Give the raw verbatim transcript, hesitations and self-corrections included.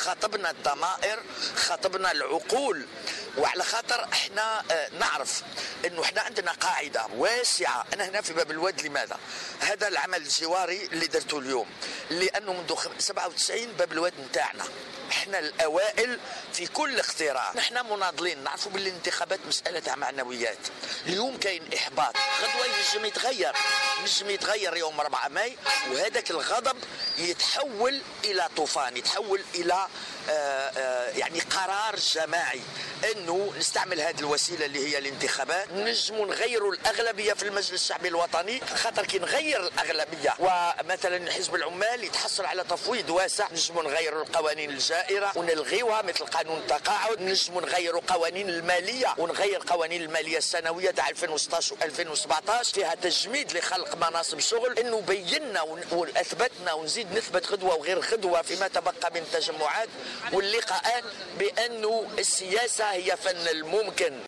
خاطبنا الضمائر، خاطبنا العقول، وعلى خاطر احنا نعرف انه احنا عندنا قاعده واسعه. انا هنا في باب الواد لماذا؟ هذا العمل الجواري اللي درته اليوم لانه منذ سبعة وتسعين باب الواد نتاعنا، احنا الاوائل في كل اختراع. نحن مناضلين، نعرفوا باللي الانتخابات مساله معنويات. اليوم كاين احباط، غدوه ينجم يتغير، ينجم يتغير يوم أربعة ماي، وهذاك الغضب يتحول الى طوفان، يتحول الى آآ آآ يعني قرار جماعي انه نستعمل هذه الوسيله اللي هي الانتخابات. نجموا نغيروا الاغلبيه في المجلس الشعبي الوطني، خاطر كي نغير الاغلبيه ومثلا حزب العمال يتحصل على تفويض واسع، نجموا نغيروا القوانين الجائره ونلغيوها مثل قانون التقاعد، نجموا نغيروا قوانين الماليه ونغير قوانين الماليه السنويه تاع ألفين وستطاش وألفين وسبعطاش فيها تجميد لخلق مناصب شغل. انه بينا واثبتنا ونزيد نثبت غدوه وغير غدوه فيما تبقى من تجمعات واللقاءات بانه السياسه هي فن الممكن.